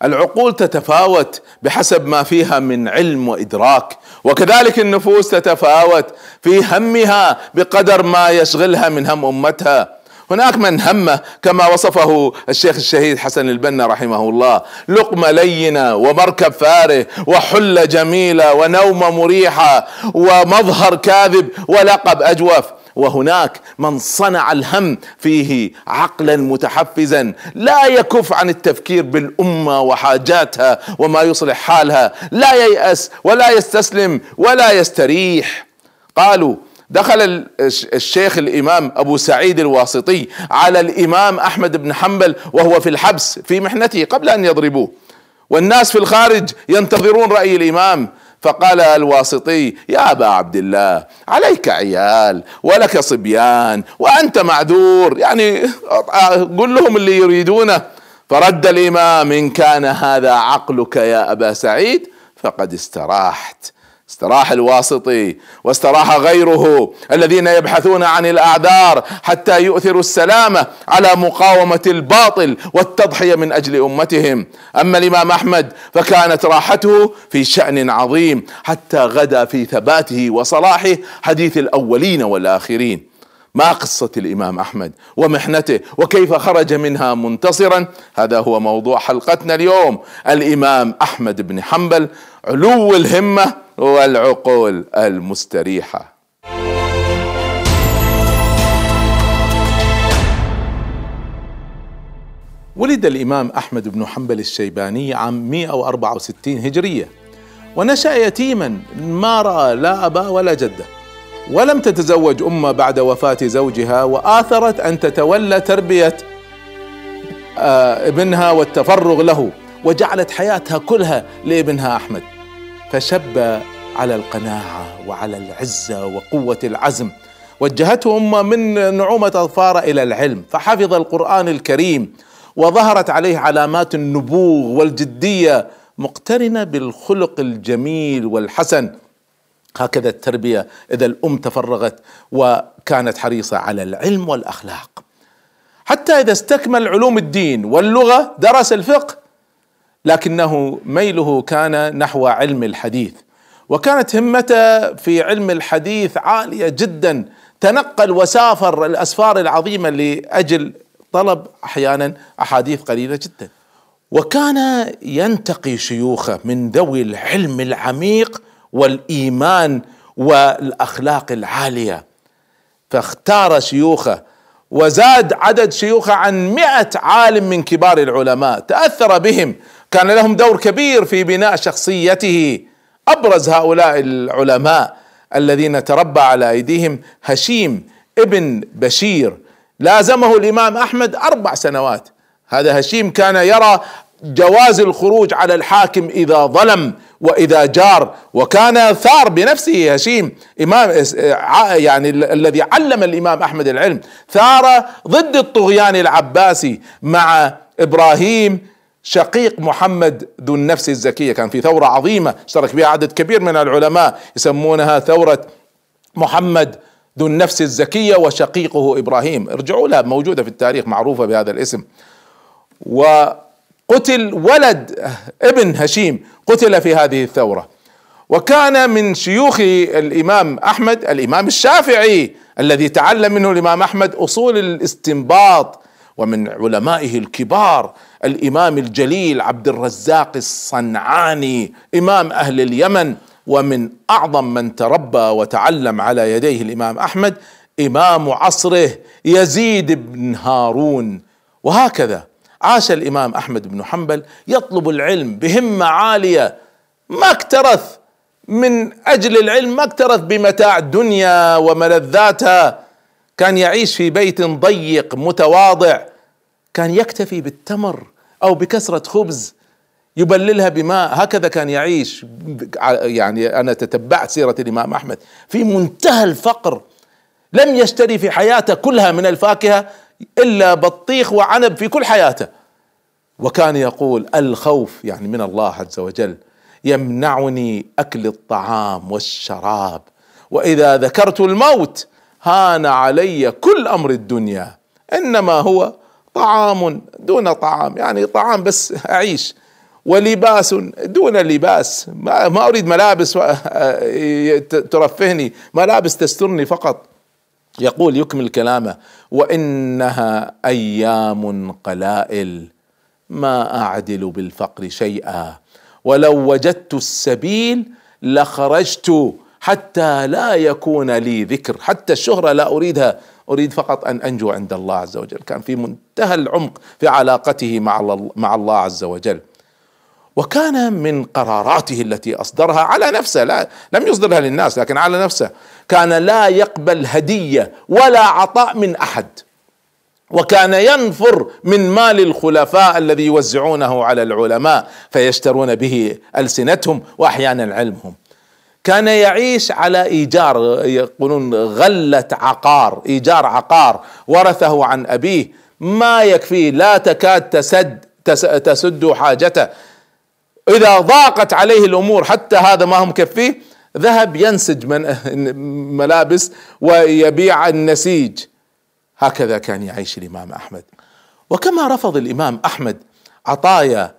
العقول تتفاوت بحسب ما فيها من علم وإدراك، وكذلك النفوس تتفاوت في همها بقدر ما يشغلها من هم أمتها. هناك من همه كما وصفه الشيخ الشهيد حسن البنا رحمه الله: لقمة لينة ومركب فارغ وحلة جميلة ونومة مريحة ومظهر كاذب ولقب أجوف. وهناك من صنع الهم فيه عقلا متحفزا لا يكف عن التفكير بالأمة وحاجاتها وما يصلح حالها، لا ييأس ولا يستسلم ولا يستريح. قالوا: دخل الشيخ الإمام أبو سعيد الواسطي على الإمام أحمد بن حنبل وهو في الحبس في محنته قبل أن يضربوه، والناس في الخارج ينتظرون رأي الإمام. فقال الواسطي: يا أبا عبد الله، عليك عيال ولك صبيان وأنت معذور، يعني قل لهم اللي يريدونه. فرد الإمام: إن كان هذا عقلك يا أبا سعيد فقد استراحت. استراح الواسطي واستراح غيره الذين يبحثون عن الأعذار حتى يؤثروا السلامة على مقاومة الباطل والتضحية من أجل أمتهم. أما الإمام أحمد فكانت راحته في شأن عظيم حتى غدا في ثباته وصلاحه حديث الأولين والآخرين. ما قصة الإمام أحمد ومحنته وكيف خرج منها منتصرا؟ هذا هو موضوع حلقتنا اليوم: الإمام أحمد بن حنبل، علو الهمة والعقول المستريحة. ولد الإمام أحمد بن حنبل الشيباني عام 164 هجرية، ونشأ يتيما ما رأى لا أبا ولا جدة، ولم تتزوج أمه بعد وفاة زوجها، وآثرت أن تتولى تربية ابنها والتفرغ له، وجعلت حياتها كلها لابنها أحمد. فشب على القناعة وعلى العزة وقوة العزم، وجهته أمه من نعومة أظفاره إلى العلم، فحفظ القرآن الكريم، وظهرت عليه علامات النبوغ والجدية مقترنة بالخلق الجميل والحسن. هكذا التربية إذا الأم تفرغت وكانت حريصة على العلم والأخلاق، حتى إذا استكمل علوم الدين واللغة درس الفقه، لكنه ميله كان نحو علم الحديث، وكانت همته في علم الحديث عالية جدا، تنقل وسافر الأسفار العظيمة لأجل طلب أحيانا أحاديث قليلة جدا. وكان ينتقي شيوخه من ذوي العلم العميق والإيمان والأخلاق العالية، فاختار شيوخه وزاد عدد شيوخه عن 100 عالم من كبار العلماء، تأثر بهم، كان لهم دور كبير في بناء شخصيته. أبرز هؤلاء العلماء الذين تربى على أيديهم هشيم ابن بشير، لازمه الإمام أحمد 4 سنوات. هذا هشيم كان يرى جواز الخروج على الحاكم إذا ظلم وإذا جار، وكان ثار بنفسه هشيم، إمام يعني الذي علم الإمام أحمد العلم، ثار ضد الطغيان العباسي مع إبراهيم شقيق محمد ذو النفس الزكية. كان في ثورة عظيمة اشترك بها عدد كبير من العلماء يسمونها ثورة محمد ذو النفس الزكية وشقيقه إبراهيم، ارجعوا لها، موجودة في التاريخ، معروفة بهذا الاسم. وقتل ولد ابن هشيم، قتل في هذه الثورة. وكان من شيوخ الإمام أحمد الإمام الشافعي الذي تعلم منه الإمام أحمد أصول الاستنباط، ومن علمائه الكبار الإمام الجليل عبد الرزاق الصنعاني إمام أهل اليمن. ومن أعظم من تربى وتعلم على يديه الإمام أحمد إمام عصره يزيد بن هارون. وهكذا عاش الإمام أحمد بن حنبل يطلب العلم بهمة عالية، ما اكترث من أجل العلم، ما اكترث بمتاع الدنيا وملذاتها. كان يعيش في بيت ضيق متواضع، كان يكتفي بالتمر أو بكسرة خبز يبللها بماء، هكذا كان يعيش. يعني أنا تتبعت سيرة الإمام أحمد في منتهى الفقر، لم يشتري في حياته كلها من الفاكهة إلا بطيخ وعنب في كل حياته. وكان يقول: الخوف يعني من الله عز وجل يمنعني أكل الطعام والشراب، وإذا ذكرت الموت هان علي كل أمر الدنيا، إنما هو طعام دون طعام، يعني طعام بس أعيش. ولباس دون لباس، ما أريد ملابس ترفهني، ملابس تسترني فقط. يقول يكمل كلامه: وإنها أيام قلائل ما أعدل بالفقر شيئا، ولو وجدت السبيل لخرجت حتى لا يكون لي ذكر. حتى الشهرة لا أريدها، أريد فقط أن أنجو عند الله عز وجل. كان في منتهى العمق في علاقته مع الله عز وجل. وكان من قراراته التي أصدرها على نفسه، لم يصدرها للناس لكن على نفسه، كان لا يقبل هدية ولا عطاء من أحد، وكان ينفر من مال الخلفاء الذي يوزعونه على العلماء فيشترون به ألسنتهم وأحيانا علمهم. كان يعيش على إيجار، يقولون غلة عقار، إيجار عقار ورثه عن أبيه، ما يكفيه، لا تكاد تسد حاجته. إذا ضاقت عليه الأمور حتى هذا ما هم كفيه، ذهب ينسج ملابس ويبيع النسيج. هكذا كان يعيش الإمام أحمد. وكما رفض الإمام أحمد عطايا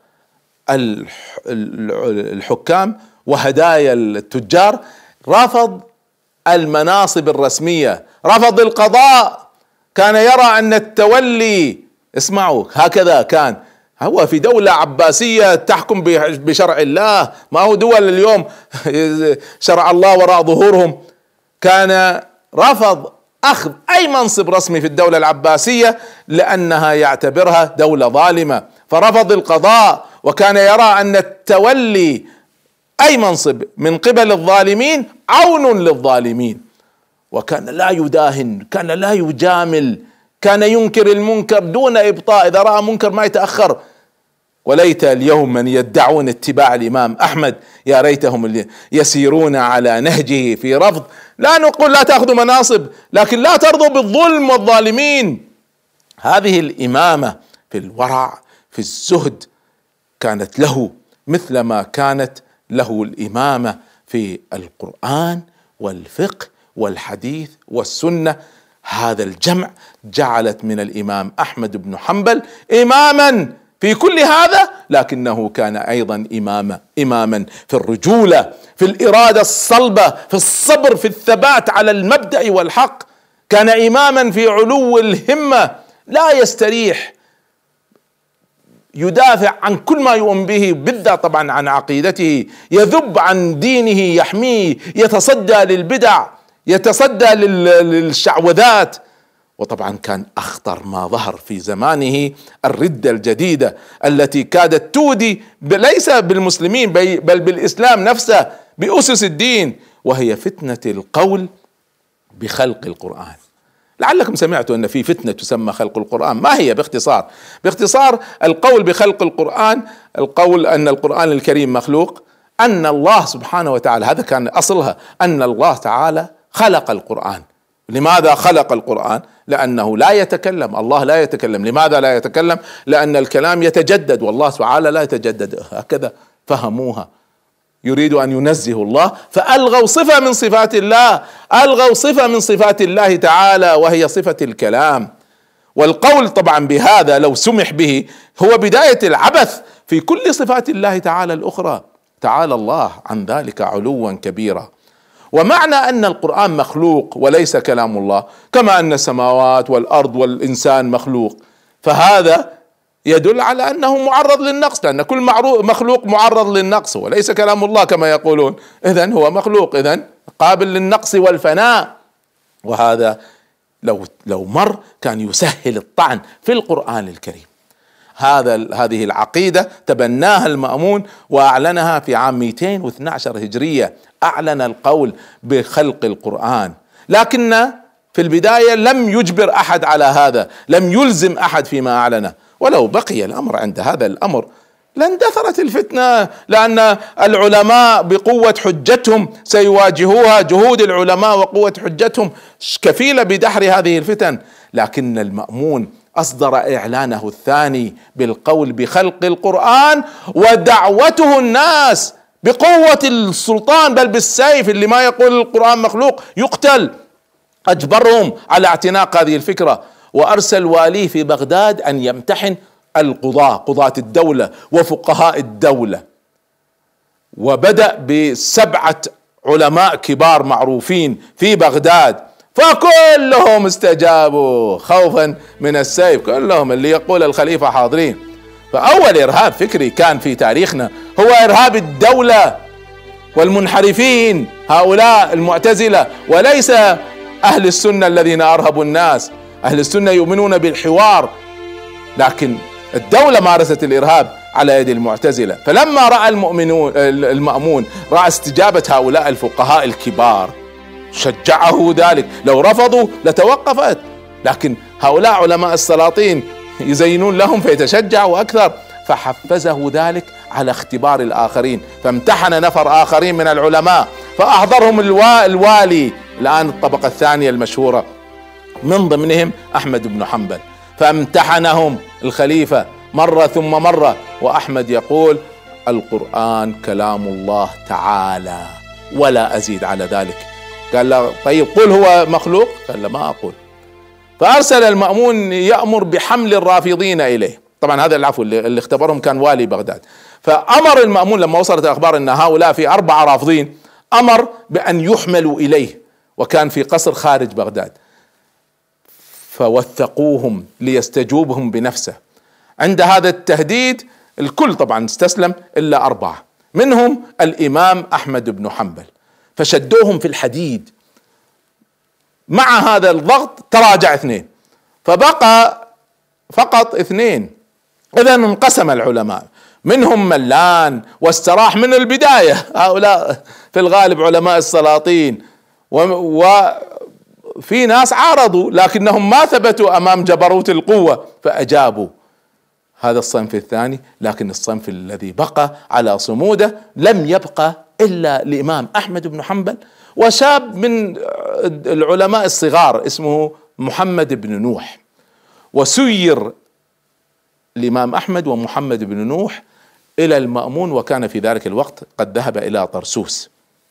الحكام وهدايا التجار، رفض المناصب الرسمية، رفض القضاء. كان يرى أن التولي، اسمعوا، هكذا كان هو في دولة عباسية تحكم بشرع الله، ما هو دول اليوم شرع الله وراء ظهورهم. كان رفض أخذ أي منصب رسمي في الدولة العباسية لأنها يعتبرها دولة ظالمة، فرفض القضاء. وكان يرى أن التولي أي منصب من قبل الظالمين عون للظالمين. وكان لا يداهن، كان لا يجامل، كان ينكر المنكر دون إبطاء. إذا رأى منكر ما يتأخر. وليت اليوم من يدعون اتباع الإمام أحمد، يا ريتهم يسيرون على نهجه في رفض. لا نقول لا تأخذوا مناصب، لكن لا ترضوا بالظلم والظالمين. هذه الإمامة في الورع، في الزهد، كانت له مثلما كانت له الإمامة في القرآن والفقه والحديث والسنة. هذا الجمع جعلت من الإمام أحمد بن حنبل إماما في كل هذا، لكنه كان أيضا إماما في الرجولة، في الإرادة الصلبة، في الصبر، في الثبات على المبدأ والحق. كان إماما في علو الهمة، لا يستريح، يدافع عن كل ما يؤمن به، بالذات طبعا عن عقيدته، يذب عن دينه، يحميه، يتصدى للبدع، يتصدى للشعوذات. وطبعا كان أخطر ما ظهر في زمانه الردة الجديدة التي كادت تودي ليس بالمسلمين بل بالإسلام نفسه، بأسس الدين، وهي فتنة القول بخلق القرآن. لعلكم سمعتوا أن في فتنة تسمى خلق القرآن. ما هي؟ باختصار القول بخلق القرآن، القول أن القرآن الكريم مخلوق، أن الله سبحانه وتعالى، هذا كان أصلها، أن الله تعالى خلق القرآن. لماذا خلق القرآن؟ لأنه لا يتكلم، الله لا يتكلم. لماذا لا يتكلم؟ لأن الكلام يتجدد والله تعالى لا يتجدد. هكذا فهموها. يريد أن ينزه الله فألغوا صفة من صفات الله، ألغوا صفة من صفات الله تعالى وهي صفة الكلام. والقول طبعا بهذا لو سمح به هو بداية العبث في كل صفات الله تعالى الأخرى. تعالى الله عن ذلك علوا كبيرا. ومعنى أن القرآن مخلوق وليس كلام الله، كما أن السماوات والأرض والإنسان مخلوق، فهذا يدل على أنه معرض للنقص، لأن كل مخلوق معرض للنقص وليس كلام الله كما يقولون. إذن هو مخلوق، إذن قابل للنقص والفناء. وهذا لو مر كان يسهل الطعن في القرآن الكريم. هذه العقيدة تبناها المأمون وأعلنها في عام 212 هجرية، أعلن القول بخلق القرآن، لكن في البداية لم يجبر أحد على هذا، لم يلزم أحد فيما أعلنه. ولو بقي الأمر عند هذا الأمر لاندثرت الفتنة، لأن العلماء بقوة حجتهم سيواجهوها. جهود العلماء وقوة حجتهم كفيلة بدحر هذه الفتن. لكن المأمون أصدر إعلانه الثاني بالقول بخلق القرآن ودعوته الناس بقوة السلطان بل بالسيف، اللي ما يقول القرآن مخلوق يقتل. أجبرهم على اعتناق هذه الفكرة، وأرسل واليه في بغداد أن يمتحن قضاة الدولة وفقهاء الدولة، وبدأ ب7 علماء كبار معروفين في بغداد، فكلهم استجابوا خوفا من السيف، كلهم اللي يقول الخليفة حاضرين. فأول إرهاب فكري كان في تاريخنا هو إرهاب الدولة والمنحرفين، هؤلاء المعتزلة، وليس أهل السنة الذين أرهبوا الناس. أهل السنة يؤمنون بالحوار، لكن الدولة مارست الإرهاب على يد المعتزلة. فلما رأى المأمون رأى استجابة هؤلاء الفقهاء الكبار شجعه ذلك، لو رفضوا لتوقفت، لكن هؤلاء علماء السلاطين يزينون لهم فيتشجعوا أكثر، فحفزه ذلك على اختبار الآخرين. فامتحن نفر آخرين من العلماء فأحضرهم الوالي، الآن الطبقة الثانية المشهورة، من ضمنهم أحمد بن حنبل، فامتحنهم الخليفة مرة ثم مرة، وأحمد يقول القرآن كلام الله تعالى ولا أزيد على ذلك. قال له طيب قل هو مخلوق؟ قال له ما أقول. فأرسل المأمون يأمر بحمل الرافضين إليه، طبعا هذا العفو اللي اختبرهم كان والي بغداد. فأمر المأمون لما وصلت الأخبار أن هؤلاء في 4 رافضين، أمر بأن يحملوا إليه، وكان في قصر خارج بغداد، فوثقوهم ليستجوبهم بنفسه. عند هذا التهديد الكل طبعا استسلم إلا 4، منهم الإمام أحمد بن حنبل، فشدوهم في الحديد. مع هذا الضغط تراجع 2، فبقى فقط 2. إذا انقسم العلماء، منهم من لان واستراح من البداية، هؤلاء في الغالب علماء السلاطين، وفي ناس عارضوا لكنهم ما ثبتوا أمام جبروت القوة فأجابوا. هذا الصنف الثاني، لكن الصنف الذي بقى على صموده لم يبقى إلا الإمام أحمد بن حنبل وشاب من العلماء الصغار اسمه محمد بن نوح. وسير الإمام أحمد ومحمد بن نوح إلى المأمون، وكان في ذلك الوقت قد ذهب إلى طرسوس.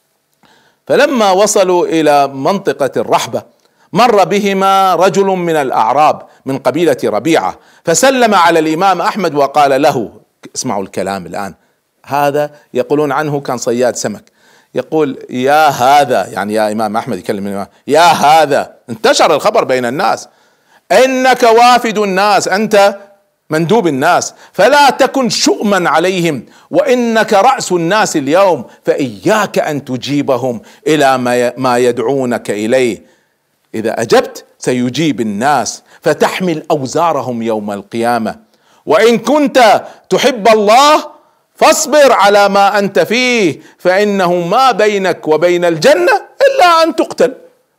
فلما وصلوا إلى منطقة الرحبة مر بهما رجل من الأعراب من قبيلة ربيعة، فسلم على الإمام أحمد وقال له، اسمعوا الكلام الآن، هذا يقولون عنه كان صياد سمك، يقول يا هذا، يعني يا إمام أحمد يكلم الإمام، يا هذا، انتشر الخبر بين الناس، إنك وافد الناس، أنت مندوب الناس، فلا تكن شؤما عليهم، وإنك رأس الناس اليوم، فإياك أن تجيبهم إلى ما يدعونك إليه، إذا أجبت سيجيب الناس فتحمل أوزارهم يوم القيامة، وإن كنت تحب الله فاصبر على ما أنت فيه، فإنه ما بينك وبين الجنة إلا أن تقتل،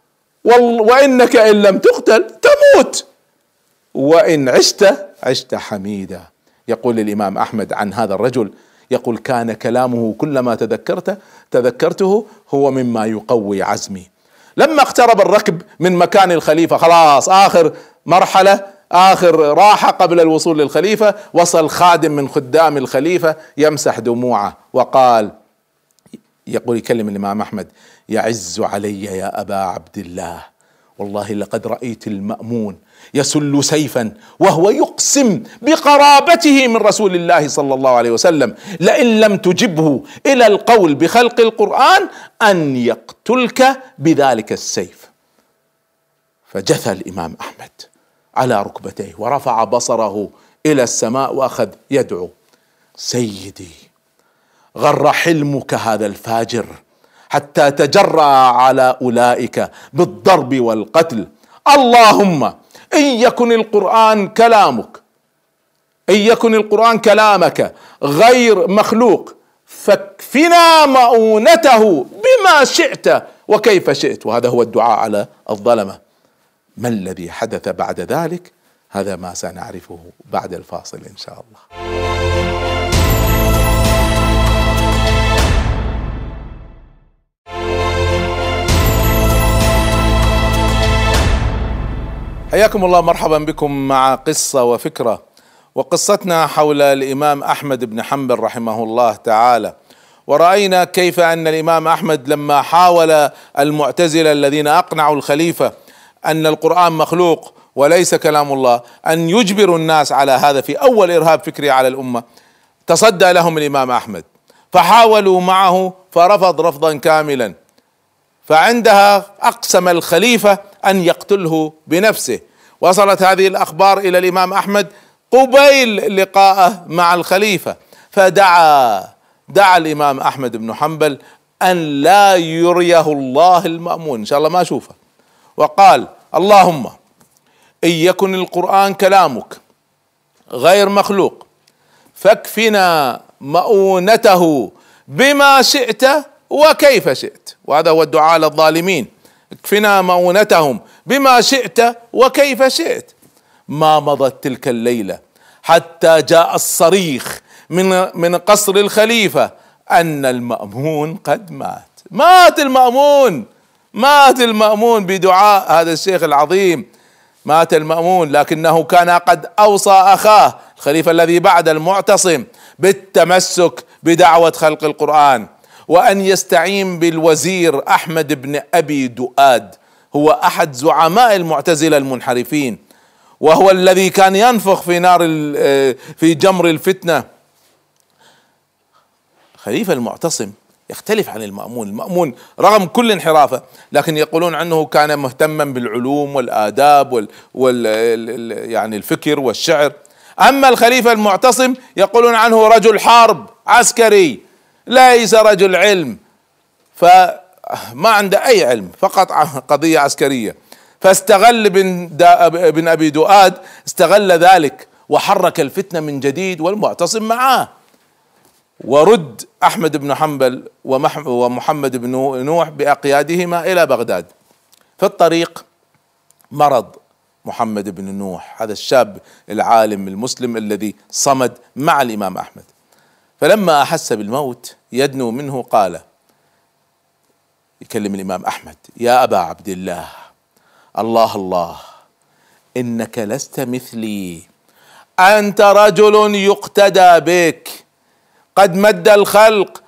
وإنك إن لم تقتل تموت، وإن عشت حميدا. يقول الإمام أحمد عن هذا الرجل، يقول كان كلامه كلما تذكرته هو مما يقوي عزمي. لما اقترب الركب من مكان الخليفة، خلاص آخر مرحلة، آخر راحة قبل الوصول للخليفة، وصل خادم من خدام الخليفة يمسح دموعه وقال، يقول يكلم الإمام أحمد، يعز علي يا أبا عبد الله، والله لقد رأيت المأمون يسل سيفا وهو يقسم بقرابته من رسول الله صلى الله عليه وسلم، لئن لم تجبه إلى القول بخلق القرآن أن يقتلك بذلك السيف. فجثى الإمام أحمد على ركبتيه ورفع بصره إلى السماء وأخذ يدعو، سيدي غر حلمك هذا الفاجر حتى تجرأ على أولئك بالضرب والقتل، اللهم إن يكن القرآن كلامك غير مخلوق فاكفنا مؤونته بما شئت وكيف شئت. وهذا هو الدعاء على الظلمة. ما الذي حدث بعد ذلك؟ هذا ما سنعرفه بعد الفاصل إن شاء الله. حياكم الله، مرحبا بكم مع قصة وفكرة، وقصتنا حول الإمام أحمد بن حنبل رحمه الله تعالى. ورأينا كيف أن الإمام أحمد لما حاول المعتزلة الذين أقنعوا الخليفة أن القرآن مخلوق وليس كلام الله، أن يجبروا الناس على هذا في أول إرهاب فكري على الأمة. تصدى لهم الإمام أحمد فحاولوا معه فرفض رفضا كاملا، فعندها أقسم الخليفة أن يقتله بنفسه. وصلت هذه الأخبار إلى الإمام أحمد قبيل لقائه مع الخليفة، فدعا الإمام أحمد بن حنبل أن لا يريه الله المأمون، إن شاء الله ما أشوفه، وقال: اللهم إن يكن القرآن كلامك غير مخلوق فاكفنا مؤونته بما شئت وكيف شئت. وهذا هو الدعاء للظالمين: اكفنا مؤونتهم بما شئت وكيف شئت. ما مضت تلك الليلة حتى جاء الصريخ من قصر الخليفة أن المأمون قد مات المأمون بدعاء هذا الشيخ العظيم. مات المأمون، لكنه كان قد أوصى أخاه الخليفة الذي بعد المعتصم بالتمسك بدعوة خلق القرآن، وأن يستعين بالوزير أحمد بن أبي دؤاد، هو أحد زعماء المعتزلة المنحرفين، وهو الذي كان ينفخ في جمر الفتنة. خليفة المعتصم يختلف عن المأمون رغم كل انحرافه، لكن يقولون عنه كان مهتما بالعلوم والآداب يعني الفكر والشعر. أما الخليفة المعتصم يقولون عنه رجل حرب عسكري، ليس رجل علم، فما عنده أي علم، فقط قضية عسكرية. فاستغل بن أبي دؤاد استغل ذلك وحرك الفتنة من جديد، والمعتصم معاه، ورد أحمد بن حنبل ومحمد بن نوح بأقيادهما إلى بغداد. في الطريق مرض محمد بن نوح، هذا الشاب العالم المسلم الذي صمد مع الإمام أحمد، فلما أحس بالموت يدنو منه قال، يكلم الإمام أحمد: يا أبا عبد الله، الله إنك لست مثلي، أنت رجل يقتدى بك، قد مد الخلق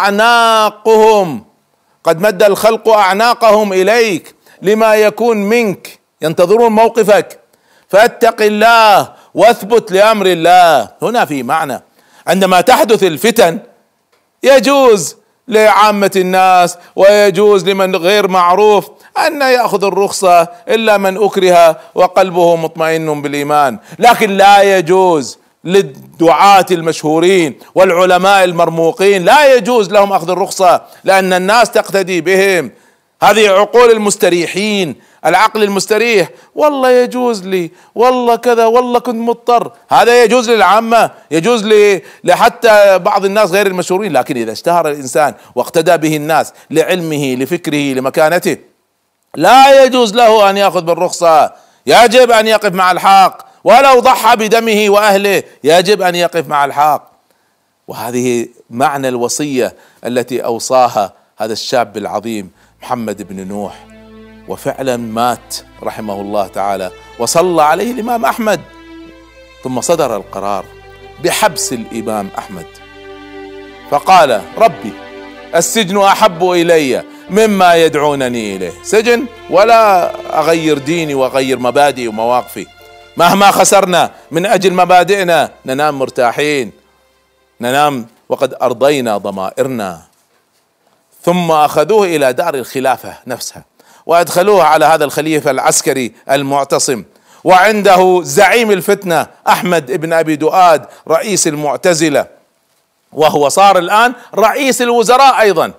أعناقهم إليك لما يكون منك، ينتظرون موقفك، فاتق الله واثبت لأمر الله. هنا في معنى، عندما تحدث الفتن يجوز لعامة الناس ويجوز لمن غير معروف أن يأخذ الرخصة إلا من أكره وقلبه مطمئن بالإيمان، لكن لا يجوز للدعاة المشهورين والعلماء المرموقين، لا يجوز لهم أخذ الرخصة، لأن الناس تقتدي بهم. هذه عقول المستريحين، العقل المستريح، والله يجوز لي، والله كذا، والله كنت مضطر، هذا يجوز للعامة، يجوز لحتى بعض الناس غير المشهورين. لكن إذا اشتهر الإنسان واقتدى به الناس لعلمه لفكره لمكانته، لا يجوز له أن يأخذ بالرخصة، يجب أن يقف مع الحق، ولو ضحى بدمه وأهله يجب أن يقف مع الحق. وهذه معنى الوصية التي أوصاها هذا الشاب العظيم محمد بن نوح، وفعلا مات رحمه الله تعالى، وصلى عليه الإمام أحمد، ثم صدر القرار بحبس الإمام أحمد، فقال: ربي السجن أحب إلي مما يدعونني إليه، سجن ولا أغير ديني وأغير مبادئي ومواقفي، مهما خسرنا من أجل مبادئنا ننام مرتاحين، ننام وقد أرضينا ضمائرنا. ثم أخذوه إلى دار الخلافة نفسها، وأدخلوه على هذا الخليفة العسكري المعتصم، وعنده زعيم الفتنة أحمد بن أبي دؤاد رئيس المعتزلة، وهو صار الآن رئيس الوزراء أيضا.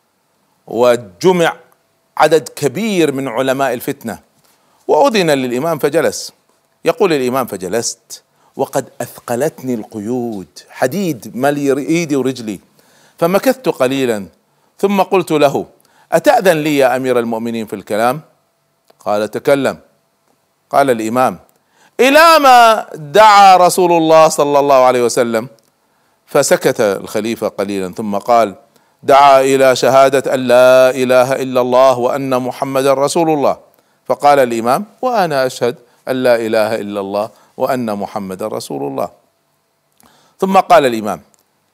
وجمع عدد كبير من علماء الفتنة، وأذن للإمام فجلس. يقول الإمام: فجلست وقد أثقلتني القيود، حديد ملي إيدي ورجلي، فمكثت قليلا ثم قلت له: أتأذن لي يا أمير المؤمنين في الكلام؟ قال: تكلم. قال الإمام: إلى ما دعا رسول الله صلى الله عليه وسلم؟ فسكت الخليفة قليلا ثم قال: دعا إلى شهادة أن لا إله إلا الله وأن محمدا رسول الله. فقال الإمام: وأنا أشهد أن لا إله إلا الله وأن محمدا رسول الله. ثم قال الإمام: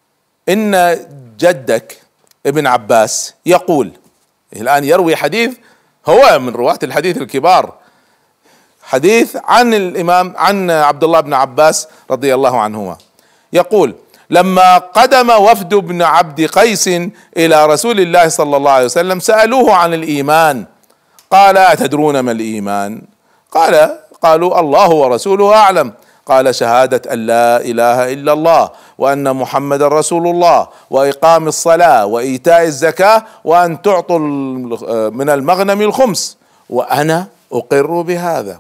إن جدك ابن عباس يقول، الآن يروي حديث، هو من رواة الحديث الكبار، حديث عن الإمام عن عبد الله بن عباس رضي الله عنهما يقول: لما قدم وفد بن عبد قيس إلى رسول الله صلى الله عليه وسلم سألوه عن الإيمان، قال: أتدرون ما الإيمان؟ قالوا: الله ورسوله أعلم. قال: شهادة أن لا إله إلا الله وأن محمد رسول الله وإقام الصلاة وإيتاء الزكاة وأن تعطوا من المغنم الخمس وأنا أقر بهذا.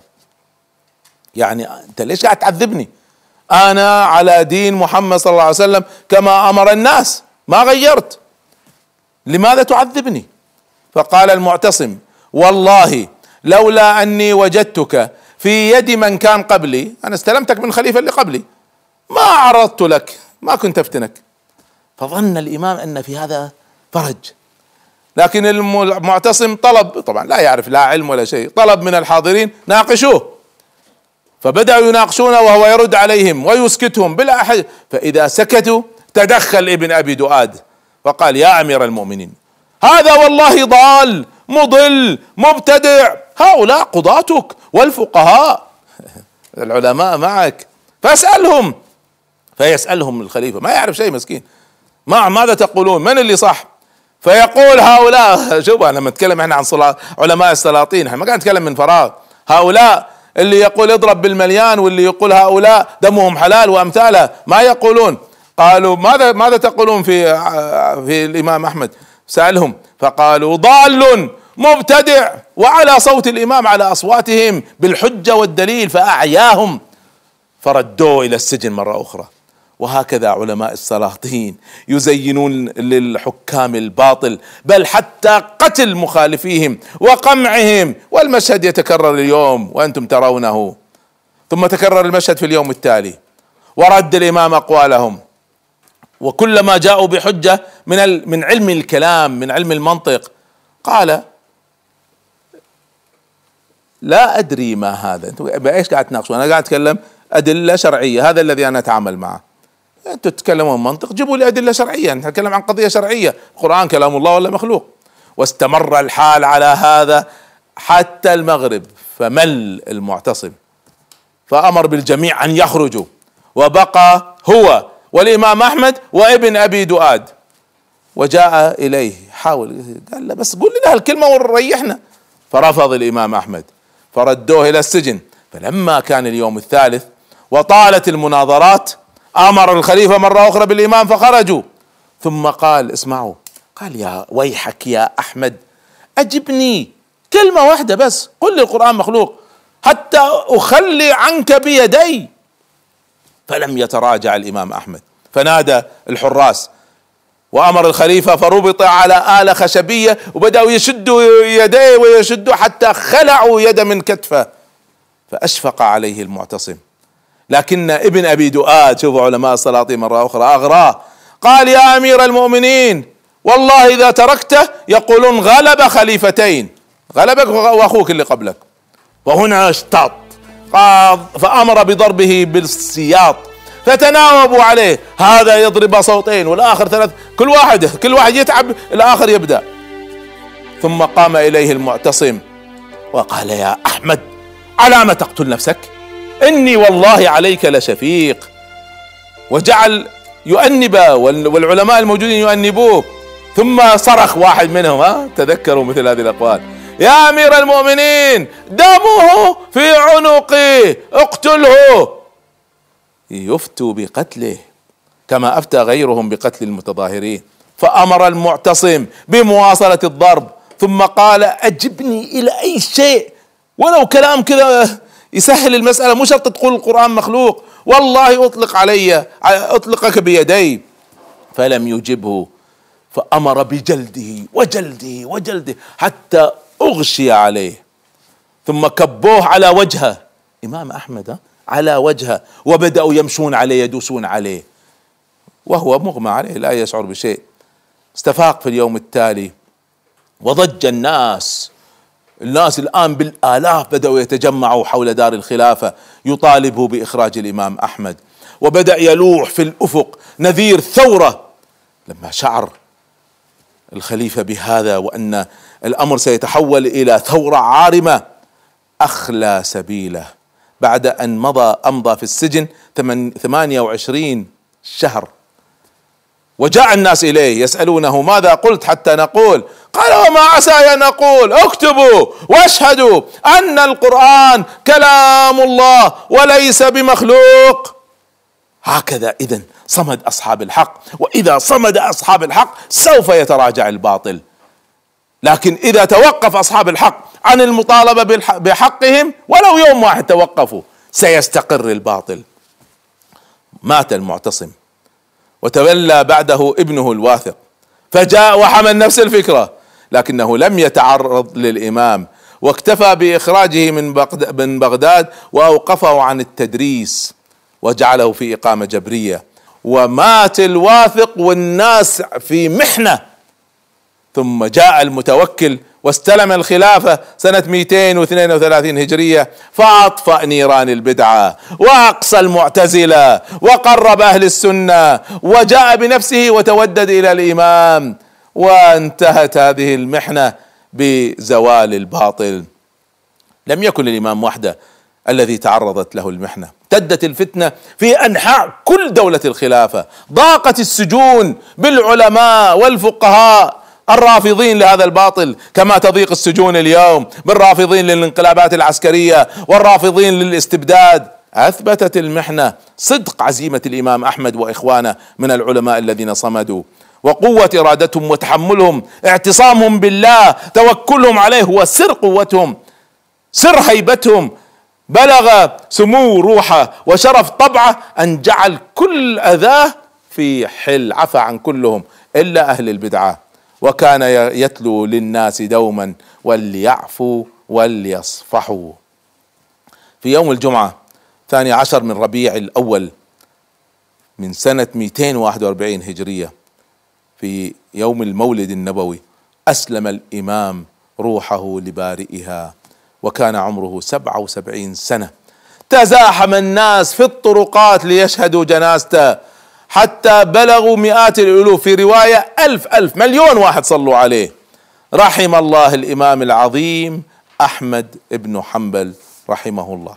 يعني أنت ليش قاعد تعذبني؟ أنا على دين محمد صلى الله عليه وسلم كما أمر الناس، ما غيرت، لماذا تعذبني؟ فقال المعتصم: والله لولا أني وجدتك في يد من كان قبلي، أنا استلمتك من خليفة اللي قبلي، ما عرضت لك، ما كنت أفتنك. فظن الإمام أن في هذا فرج، لكن المعتصم طلب، طبعا لا يعرف لا علم ولا شيء، طلب من الحاضرين ناقشوه، فبدأوا يناقشونه وهو يرد عليهم ويسكتهم بلا أحد. فإذا سكتوا تدخل ابن أبي دؤاد فقال: يا أمير المؤمنين، هذا والله ضال مضل مبتدع، هؤلاء قضاتك والفقهاء العلماء معك فاسألهم. فيسألهم الخليفة، ما يعرف شيء مسكين، ماذا تقولون؟ من اللي صح؟ فيقول: هؤلاء، شوف أنا لما نتكلم احنا عن علماء السلاطين، احنا ما قاعد نتكلم من فراغ، هؤلاء اللي يقول اضرب بالمليان واللي يقول هؤلاء دمهم حلال وامثالها ما يقولون. قالوا: ماذا تقولون في الإمام أحمد؟ سألهم فقالوا: ضال مبتدع. وعلى صوت الإمام على أصواتهم بالحجة والدليل فأعياهم، فردوه إلى السجن مرة أخرى. وهكذا علماء السلاطين يزينون للحكام الباطل، بل حتى قتل مخالفيهم وقمعهم، والمشهد يتكرر اليوم وأنتم ترونه. ثم تكرر المشهد في اليوم التالي ورد الإمام أقوالهم، وكلما جاءوا بحجة من علم الكلام من علم المنطق قال: لا أدري ما هذا، أنتم بإيش قاعد تناقشوا؟ أنا قاعد أتكلم أدلة شرعية، هذا الذي أنا أتعامل معه. أنتم تتكلمون منطق، جيبوا لي أدلة شرعية، نتكلم عن قضية شرعية، القرآن كلام الله ولا مخلوق؟ واستمر الحال على هذا حتى المغرب، فمل المعتصم فأمر بالجميع أن يخرجوا، وبقى هو والإمام أحمد وابن أبي دؤاد. وجاء إليه حاول، قال له: بس قول لنا هالكلمة وريحنا. فرفض الإمام أحمد، فردوه إلى السجن. فلما كان اليوم الثالث وطالت المناظرات أمر الخليفة مرة أخرى بالإمام فخرجوا، ثم قال: اسمعوا، قال: يا ويحك يا أحمد، أجبني كلمة واحدة بس، قل لي القرآن مخلوق حتى أخلي عنك بيدي. فلم يتراجع الإمام أحمد، فنادى الحراس وأمر الخليفة، فربط على آلة خشبية وبدأوا يشدوا يديه ويشدوا حتى خلعوا يد من كتفه، فأشفق عليه المعتصم. لكن ابن أبي دؤاد، شوفوا علماء السلاطين مرة أخرى، أغراه، قال: يا أمير المؤمنين، والله إذا تركته يقولون غلب خليفتين، غلبك وأخوك اللي قبلك. وهنا اشتاط، فأمر بضربه بالسياط، فتناوبوا عليه، هذا يضرب صوتين والآخر ثلاث، كل واحد يتعب، الآخر يبدأ. ثم قام إليه المعتصم وقال: يا أحمد، على ما تقتل نفسك؟ إني والله عليك لشفيق. وجعل يؤنب، والعلماء الموجودين يؤنبوه. ثم صرخ واحد منهم، تذكروا مثل هذه الأقوال: يا أمير المؤمنين، دمه في عنقه، اقتله. يفتوا بقتله كما أفتى غيرهم بقتل المتظاهرين. فأمر المعتصم بمواصلة الضرب، ثم قال: أجبني إلى أي شيء، ولو كلام كذا يسهل المسألة، مو شرط تقول القرآن مخلوق، والله أطلقك بيدي. فلم يجبه، فأمر بجلده وجلده حتى أغشي عليه، ثم كبوه على وجهه، إمام أحمد على وجهه، وبدأوا يمشون عليه يدوسون عليه وهو مغمى عليه لا يشعر بشيء. استفاق في اليوم التالي وضج الناس الآن بالآلاف بدأوا يتجمعوا حول دار الخلافة يطالبوا بإخراج الإمام أحمد، وبدأ يلوح في الأفق نذير ثورة. لما شعر الخليفة بهذا وأن الأمر سيتحول إلى ثورة عارمة، أخلى سبيله بعد أن أمضى في السجن 28 شهر، وجاء الناس إليه يسألونه ماذا قلت حتى نقول؟ قال وما عسى أن أقول اكتبوا واشهدوا أن القرآن كلام الله وليس بمخلوق. هكذا إذن صمد أصحاب الحق، وإذا صمد أصحاب الحق سوف يتراجع الباطل، لكن إذا توقف أصحاب الحق عن المطالبة بحقهم ولو يوم واحد توقفوا سيستقر الباطل. مات المعتصم وتولى بعده ابنه الواثق، فجاء وحمل نفس الفكرة، لكنه لم يتعرض للإمام واكتفى بإخراجه من بغداد وأوقفه عن التدريس وجعله في إقامة جبرية، ومات الواثق والناس في محنة. ثم جاء المتوكل واستلم الخلافة سنة 232 هجرية، فأطفأ نيران البدعة وأقصى المعتزلة وقرب أهل السنة، وجاء بنفسه وتودد إلى الإمام، وانتهت هذه المحنة بزوال الباطل. لم يكن الإمام وحده الذي تعرضت له المحنة، امتدت الفتنة في أنحاء كل دولة الخلافة، ضاقت السجون بالعلماء والفقهاء الرافضين لهذا الباطل، كما تضيق السجون اليوم بالرافضين للانقلابات العسكرية والرافضين للاستبداد. أثبتت المحنة صدق عزيمة الإمام أحمد وإخوانه من العلماء الذين صمدوا، وقوة إرادتهم وتحملهم، اعتصامهم بالله، توكلهم عليه، هو سر قوتهم، سر هيبتهم، بلغ سمو روحه وشرف طبعه أن جعل كل أذاه في حل، عفى عن كلهم إلا أهل البدعة، وكان يتلو للناس دوما وليعفوا وليصفحوا. في يوم الجمعة 12 من ربيع الأول من سنة 241 هجرية، في يوم المولد النبوي، أسلم الإمام روحه لبارئها وكان عمره 77 سنة. تزاحم الناس في الطرقات ليشهدوا جنازته حتى بلغوا مئات الألوف، في رواية 1000 مليون واحد صلوا عليه. رحم الله الإمام العظيم أحمد بن حنبل رحمه الله.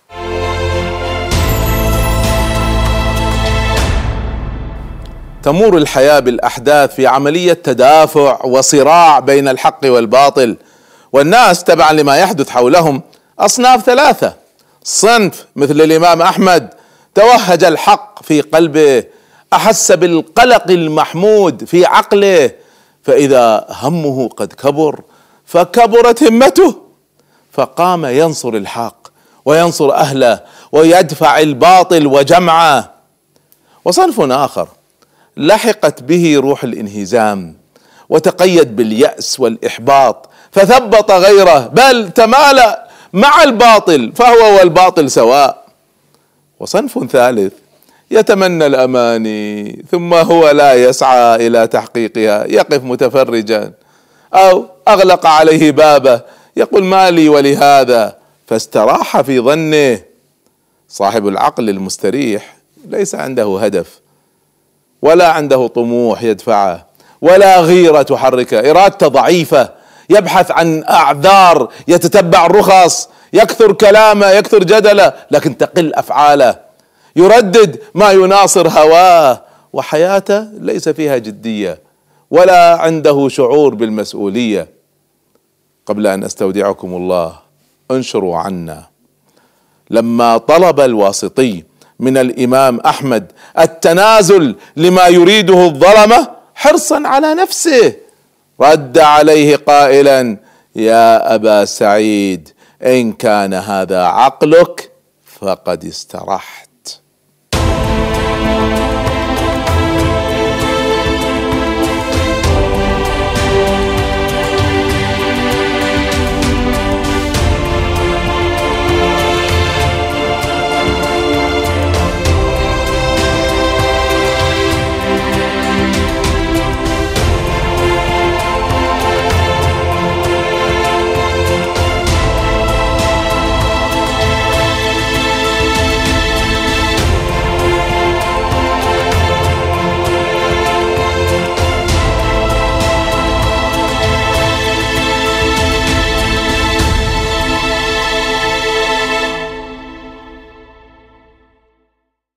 تمور الحياة بالأحداث في عملية تدافع وصراع بين الحق والباطل، والناس تبعا لما يحدث حولهم أصناف ثلاثة. صنف مثل الإمام أحمد توهج الحق في قلبه، أحس بالقلق المحمود في عقله، فإذا همه قد كبر فكبرت همته، فقام ينصر الحق وينصر أهله ويدفع الباطل وجمعه. وصنف آخر لحقت به روح الانهزام وتقيد باليأس والإحباط فثبط غيره، بل تمالأ مع الباطل فهو والباطل سواء. وصنف ثالث يتمنى الأماني ثم هو لا يسعى إلى تحقيقها، يقف متفرجا أو أغلق عليه بابه يقول ما لي ولهذا، فاستراح في ظنه. صاحب العقل المستريح ليس عنده هدف ولا عنده طموح يدفعه ولا غيرة تحركه، إرادته ضعيفة، يبحث عن أعذار، يتتبع الرخص، يكثر كلامه، يكثر جدله، لكن تقل أفعاله، يردد ما يناصر هواه، وحياته ليس فيها جدية ولا عنده شعور بالمسؤولية. قبل أن أستودعكم الله انشروا عنا. لما طلب الواسطي من الإمام أحمد التنازل لما يريده الظلمة حرصا على نفسه، رد عليه قائلا: يا أبا سعيد، إن كان هذا عقلك فقد استرحت.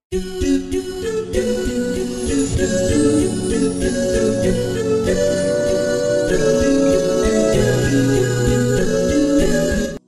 do do